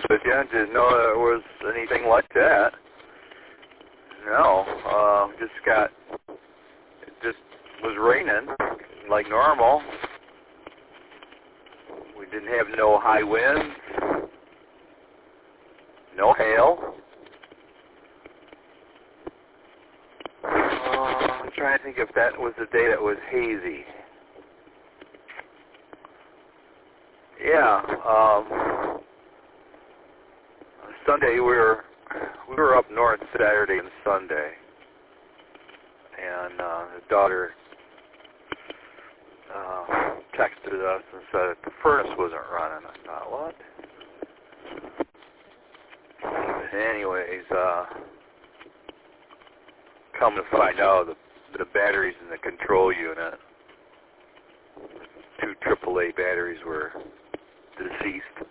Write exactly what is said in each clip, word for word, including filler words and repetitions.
with you. Didn't know there was anything like that. No, uh, just got, it just was raining like normal. We didn't have no high winds, no hail. Uh, I'm trying to think if that was the day that was hazy. Yeah, um, Sunday we were we were up north Saturday and Sunday, and uh, the daughter uh, texted us and said that the furnace wasn't running. I thought, what? Anyways, uh, come to find out, the, the batteries in the control unit, two triple A batteries, were deceased.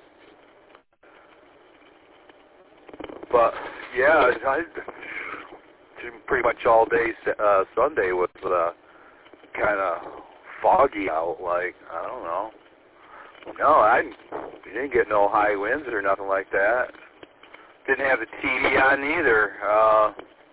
But yeah, I, pretty much all day uh, Sunday was uh, kind of foggy out. Like, I don't know. No, I didn't get no high winds or nothing like that. Didn't have the T V on either. Uh,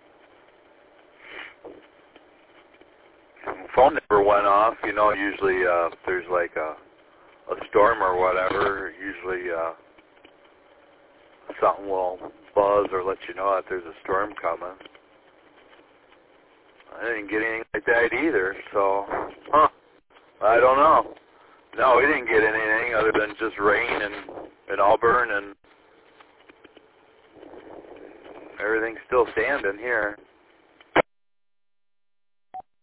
phone never went off. You know, usually uh, if there's like a, a storm or whatever, usually uh, something will buzz or let you know that there's a storm coming. I didn't get anything like that either, so, huh, I don't know. No, we didn't get anything other than just rain and, and Auburn, and everything's still standing here.